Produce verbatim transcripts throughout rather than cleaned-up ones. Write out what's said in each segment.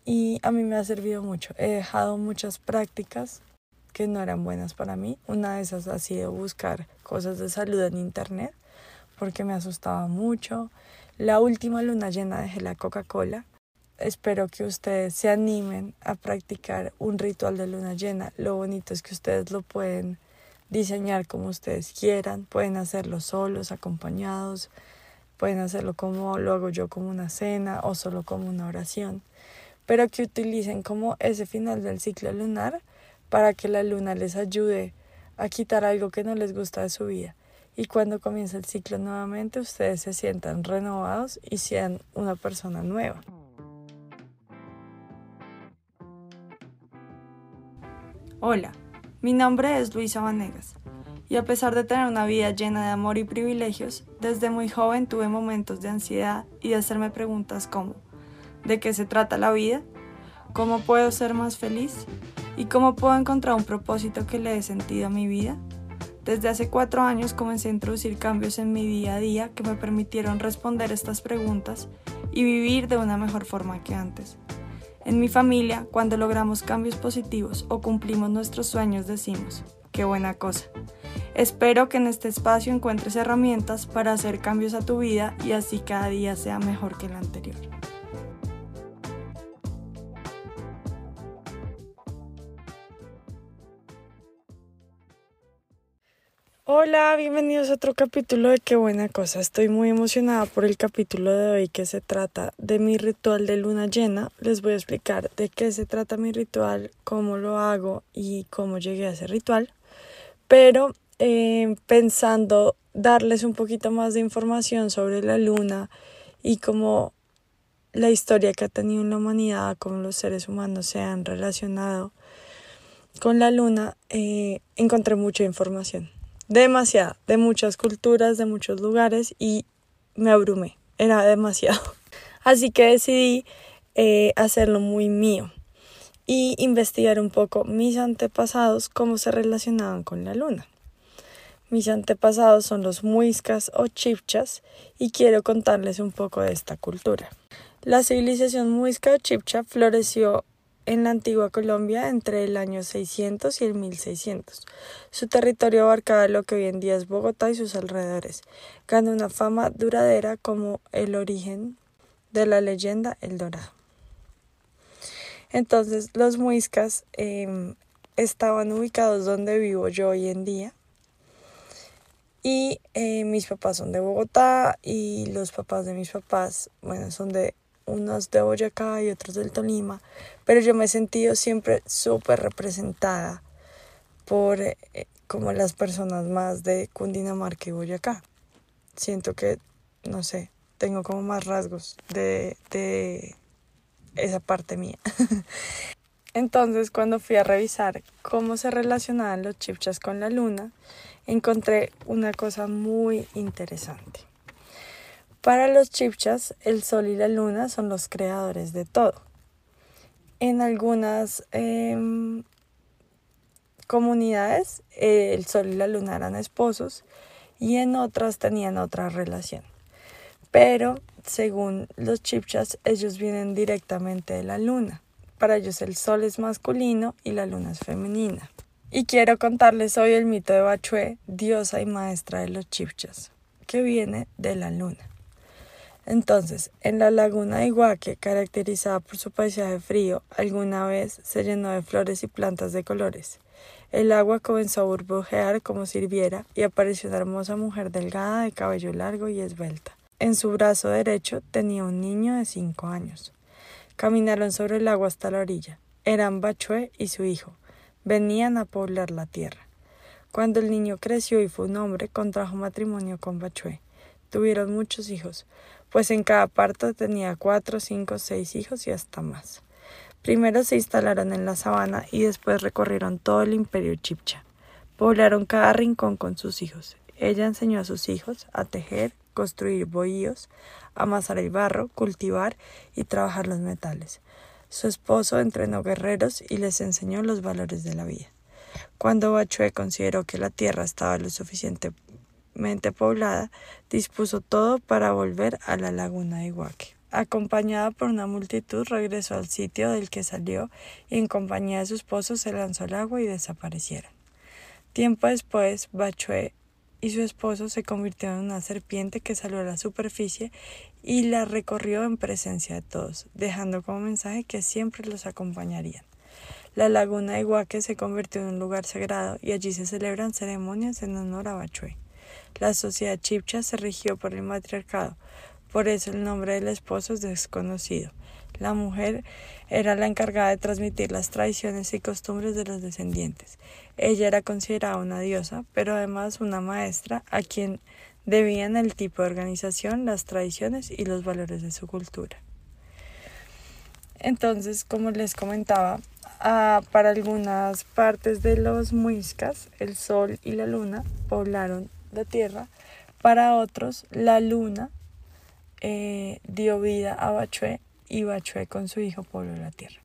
y a mí me ha servido mucho. He dejado muchas prácticas que no eran buenas para mí. Una de esas ha sido buscar cosas de salud en internet porque me asustaba mucho. La última luna llena dejé la Coca-Cola. Espero que ustedes se animen a practicar un ritual de luna llena. Lo bonito es que ustedes lo pueden diseñar como ustedes quieran. Pueden hacerlo solos, acompañados. Pueden hacerlo como lo hago yo, como una cena o solo como una oración. Pero que utilicen como ese final del ciclo lunar para que la luna les ayude a quitar algo que no les gusta de su vida. Y cuando comience el ciclo nuevamente, ustedes se sientan renovados y sean una persona nueva. Hola, mi nombre es Luisa Vanegas. Y a pesar de tener una vida llena de amor y privilegios, desde muy joven tuve momentos de ansiedad y de hacerme preguntas como ¿de qué se trata la vida? ¿Cómo puedo ser más feliz? ¿Y cómo puedo encontrar un propósito que le dé sentido a mi vida? Desde hace cuatro años comencé a introducir cambios en mi día a día que me permitieron responder estas preguntas y vivir de una mejor forma que antes. En mi familia, cuando logramos cambios positivos o cumplimos nuestros sueños, decimos, ¡qué buena cosa! Espero que en este espacio encuentres herramientas para hacer cambios a tu vida y así cada día sea mejor que el anterior. Hola, bienvenidos a otro capítulo de Qué buena cosa. Estoy muy emocionada por el capítulo de hoy que se trata de mi ritual de luna llena. Les voy a explicar de qué se trata mi ritual, cómo lo hago y cómo llegué a ese ritual. Pero eh, pensando darles un poquito más de información sobre la luna y cómo la historia que ha tenido en la humanidad, cómo los seres humanos se han relacionado con la luna, eh, encontré mucha información. Demasiada, de muchas culturas, de muchos lugares y me abrumé, era demasiado. Así que decidí eh, hacerlo muy mío y investigar un poco mis antepasados, cómo se relacionaban con la luna. Mis antepasados son los muiscas o chibchas y quiero contarles un poco de esta cultura. La civilización muisca o chibcha floreció en la antigua Colombia entre el año seiscientos y el mil seiscientos. Su territorio abarcaba lo que hoy en día es Bogotá y sus alrededores. Ganó una fama duradera como el origen de la leyenda El Dorado. Entonces, los muiscas eh, estaban ubicados donde vivo yo hoy en día. Y eh, mis papás son de Bogotá y los papás de mis papás, bueno, son de unos de Boyacá y otros del Tolima, pero yo me he sentido siempre súper representada por eh, como las personas más de Cundinamarca y Boyacá. Siento que, no sé, tengo como más rasgos de, de esa parte mía. Entonces, cuando fui a revisar cómo se relacionaban los chibchas con la luna, encontré una cosa muy interesante. Para los chibchas, el sol y la luna son los creadores de todo. En algunas eh, comunidades, eh, el sol y la luna eran esposos y en otras tenían otra relación. Pero, según los chibchas, ellos vienen directamente de la luna. Para ellos el sol es masculino y la luna es femenina. Y quiero contarles hoy el mito de Bachué, diosa y maestra de los chibchas, que viene de la luna. Entonces, en la laguna de Iguaque, caracterizada por su paisaje frío, alguna vez se llenó de flores y plantas de colores. El agua comenzó a burbujear como si hirviera y apareció una hermosa mujer delgada de cabello largo y esbelta. En su brazo derecho tenía un niño de cinco años. Caminaron sobre el agua hasta la orilla. Eran Bachué y su hijo. Venían a poblar la tierra. Cuando el niño creció y fue un hombre, contrajo matrimonio con Bachué. Tuvieron muchos hijos, pues en cada parto tenía cuatro, cinco, seis hijos y hasta más. Primero se instalaron en la sabana y después recorrieron todo el imperio chibcha. Poblaron cada rincón con sus hijos. Ella enseñó a sus hijos a tejer, construir bohíos, amasar el barro, cultivar y trabajar los metales. Su esposo entrenó guerreros y les enseñó los valores de la vida. Cuando Bachué consideró que la tierra estaba lo suficientemente poblada, dispuso todo para volver a la laguna de Iguaque. Acompañada por una multitud, regresó al sitio del que salió y en compañía de su esposo se lanzó al agua y desaparecieron. Tiempo después, Bachué y su esposo se convirtieron en una serpiente que salió a la superficie y la recorrió en presencia de todos, dejando como mensaje que siempre los acompañarían. La laguna de Iguaque se convirtió en un lugar sagrado y allí se celebran ceremonias en honor a Bachué. La sociedad chibcha se rigió por el matriarcado, por eso el nombre del esposo es desconocido. La mujer era la encargada de transmitir las tradiciones y costumbres de los descendientes. Ella era considerada una diosa, pero además una maestra a quien debían el tipo de organización, las tradiciones y los valores de su cultura. Entonces, como les comentaba, ah, para algunas partes de los muiscas, el sol y la luna poblaron la tierra. Para otros, la luna eh, dio vida a Bachué y Bachué con su hijo pobló la tierra.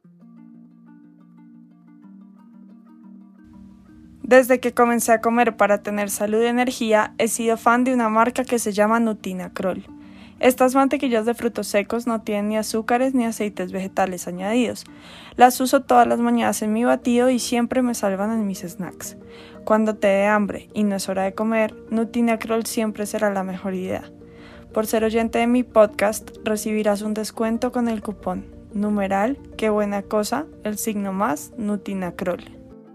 Desde que comencé a comer para tener salud y energía, he sido fan de una marca que se llama Nutinacrol. Estas mantequillas de frutos secos no tienen ni azúcares ni aceites vegetales añadidos. Las uso todas las mañanas en mi batido y siempre me salvan en mis snacks. Cuando te dé hambre y no es hora de comer, Nutinacrol siempre será la mejor idea. Por ser oyente de mi podcast, recibirás un descuento con el cupón numeral qué buena cosa, el signo más, Nutinacrol.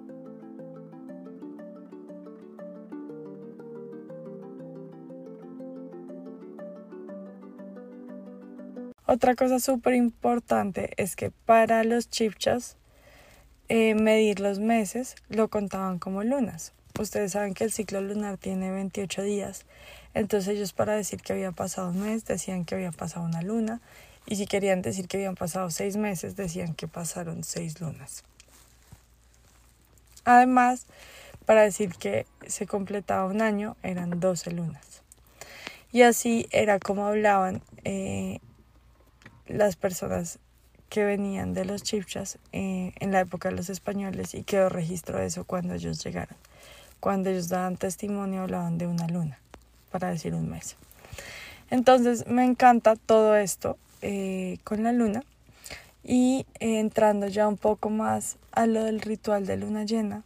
Otra cosa súper importante es que para los chibchas eh, medir los meses lo contaban como lunas. Ustedes saben que el ciclo lunar tiene veintiocho días, entonces ellos para decir que había pasado un mes decían que había pasado una luna, y si querían decir que habían pasado seis meses decían que pasaron seis lunas. Además, para decir que se completaba un año eran doce lunas. Y así era como hablaban eh, las personas que venían de los chibchas eh, en la época de los españoles, y quedó registro de eso cuando ellos llegaron. Cuando ellos daban testimonio hablaban de una luna, para decir un mes. Entonces me encanta todo esto eh, con la luna. Y eh, entrando ya un poco más a lo del ritual de luna llena,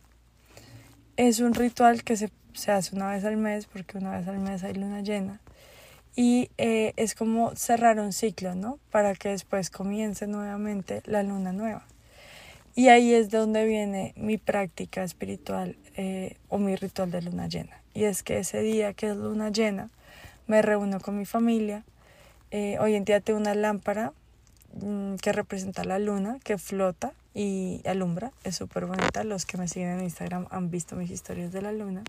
es un ritual que se, se hace una vez al mes, porque una vez al mes hay luna llena. Y eh, es como cerrar un ciclo, ¿no? Para que después comience nuevamente la luna nueva. Y ahí es donde viene mi práctica espiritual eh, o mi ritual de luna llena. Y es que ese día que es luna llena, me reúno con mi familia. Eh, hoy en día tengo una lámpara mmm, que representa la luna, que flota y alumbra. Es súper bonita. Los que me siguen en Instagram han visto mis historias de la luna.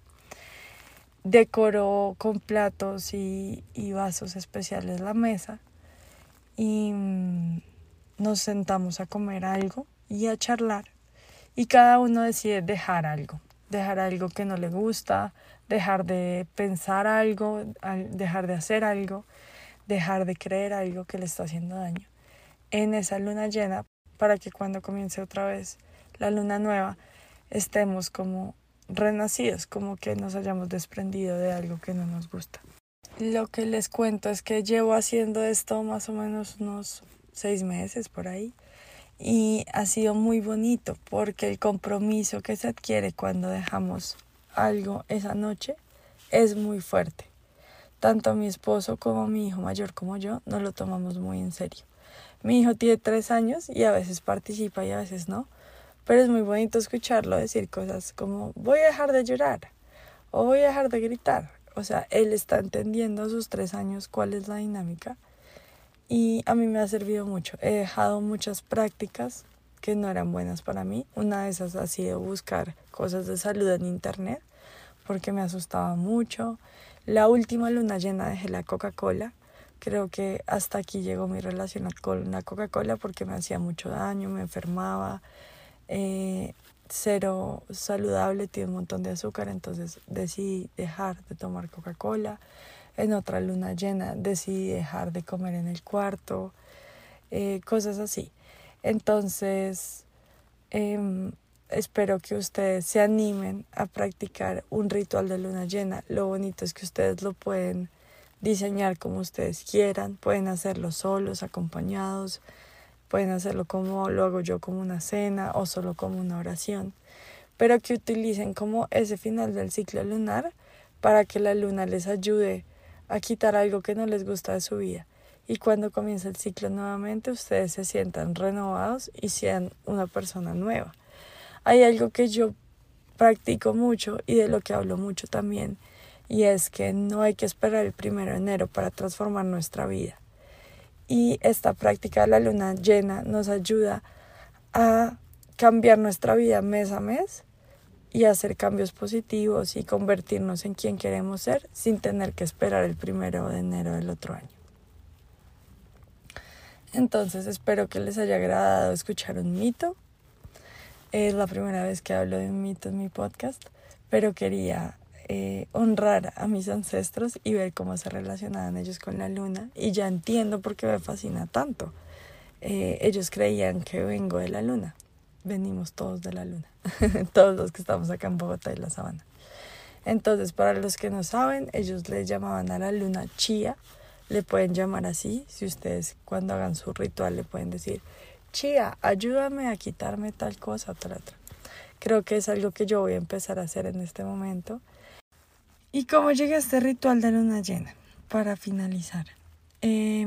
Decoro con platos y, y vasos especiales la mesa y mmm, nos sentamos a comer algo y a charlar, y cada uno decide dejar algo, dejar algo que no le gusta, dejar de pensar algo, dejar de hacer algo, dejar de creer algo que le está haciendo daño en esa luna llena, para que cuando comience otra vez la luna nueva estemos como renacidos, como que nos hayamos desprendido de algo que no nos gusta. Lo que les cuento es que llevo haciendo esto más o menos unos seis meses por ahí, y ha sido muy bonito porque el compromiso que se adquiere cuando dejamos algo esa noche es muy fuerte. Tanto mi esposo como mi hijo mayor como yo nos lo tomamos muy en serio. Mi hijo tiene tres años y a veces participa y a veces no, pero es muy bonito escucharlo decir cosas como voy a dejar de llorar o voy a dejar de gritar. O sea, él está entendiendo a sus tres años cuál es la dinámica, y a mí me ha servido mucho. He dejado muchas prácticas que no eran buenas para mí. Una de esas ha sido buscar cosas de salud en internet porque me asustaba mucho. La última luna llena dejé la Coca-Cola. Creo que hasta aquí llegó mi relación con la Coca-Cola porque me hacía mucho daño, me enfermaba. Eh, cero saludable, tiene un montón de azúcar, entonces decidí dejar de tomar Coca-Cola. En otra luna llena decidí dejar de comer en el cuarto, eh, cosas así. Entonces, eh, espero que ustedes se animen a practicar un ritual de luna llena. Lo bonito es que ustedes lo pueden diseñar como ustedes quieran, pueden hacerlo solos, acompañados, pueden hacerlo como lo hago yo, como una cena o solo como una oración, pero que utilicen como ese final del ciclo lunar para que la luna les ayude a quitar algo que no les gusta de su vida. Y cuando comience el ciclo nuevamente, ustedes se sientan renovados y sean una persona nueva. Hay algo que yo practico mucho y de lo que hablo mucho también, y es que no hay que esperar el primero de enero para transformar nuestra vida. Y esta práctica de la luna llena nos ayuda a cambiar nuestra vida mes a mes y hacer cambios positivos y convertirnos en quien queremos ser sin tener que esperar el primero de enero del otro año. Entonces espero que les haya agradado escuchar un mito. Es la primera vez que hablo de un mito en mi podcast, pero quería eh, honrar a mis ancestros y ver cómo se relacionaban ellos con la luna. Y ya entiendo por qué me fascina tanto. Eh, ellos creían que vengo de la luna. Venimos todos de la luna. Todos los que estamos acá en Bogotá y la Sabana. Entonces, para los que no saben, ellos le llamaban a la luna Chía. Le pueden llamar así. Si ustedes cuando hagan su ritual le pueden decir: Chía, ayúdame a quitarme tal cosa, tal otra. Creo que es algo que yo voy a empezar a hacer en este momento. ¿Y cómo llega este ritual de luna llena? Para finalizar. Eh,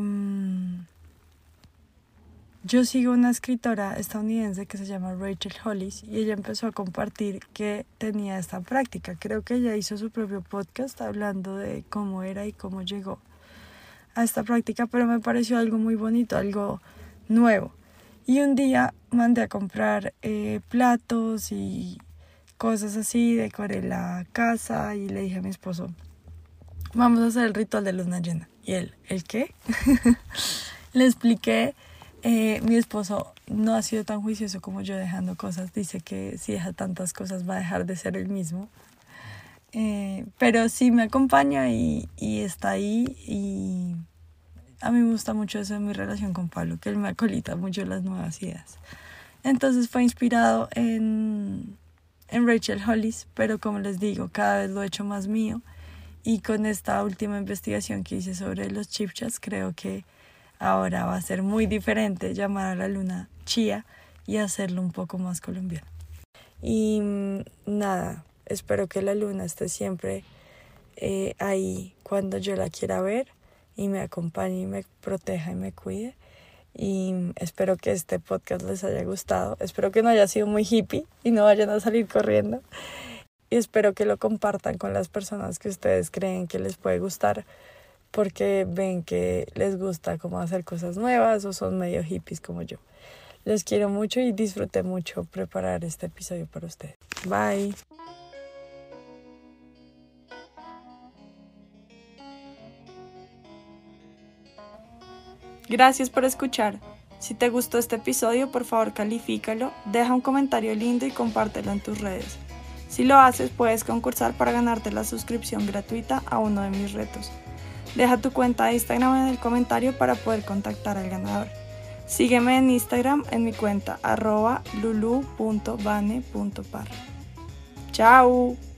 yo sigo una escritora estadounidense que se llama Rachel Hollis y ella empezó a compartir que tenía esta práctica. Creo que ella hizo su propio podcast hablando de cómo era y cómo llegó a esta práctica, pero me pareció algo muy bonito, algo nuevo. Y un día mandé a comprar eh, platos y cosas así, decoré la casa y le dije a mi esposo: vamos a hacer el ritual de luna llena. Y él, ¿el qué? Le expliqué. Eh, mi esposo no ha sido tan juicioso como yo dejando cosas. Dice que si deja tantas cosas va a dejar de ser el mismo. Eh, pero sí me acompaña y, y está ahí, y a mí me gusta mucho eso en mi relación con Pablo, que él me acolita mucho las nuevas ideas. Entonces fue inspirado en, en Rachel Hollis, pero como les digo, cada vez lo he hecho más mío, y con esta última investigación que hice sobre los chipchas, creo que ahora va a ser muy diferente llamar a la luna Chía y hacerlo un poco más colombiano. Y nada, espero que la luna esté siempre eh, ahí cuando yo la quiera ver y me acompañe y me proteja y me cuide. Y espero que este podcast les haya gustado. Espero que no haya sido muy hippie y no vayan a salir corriendo. Y espero que lo compartan con las personas que ustedes creen que les puede gustar, porque ven que les gusta como hacer cosas nuevas o son medio hippies como yo. Les quiero mucho y disfruté mucho preparar este episodio para ustedes. Bye. Gracias por escuchar. Si te gustó este episodio, por favor califícalo, deja un comentario lindo y compártelo en tus redes. Si lo haces, puedes concursar para ganarte la suscripción gratuita a uno de mis retos. Deja tu cuenta de Instagram en el comentario para poder contactar al ganador. Sígueme en Instagram en mi cuenta arroba lulu punto bane punto par. ¡Chao!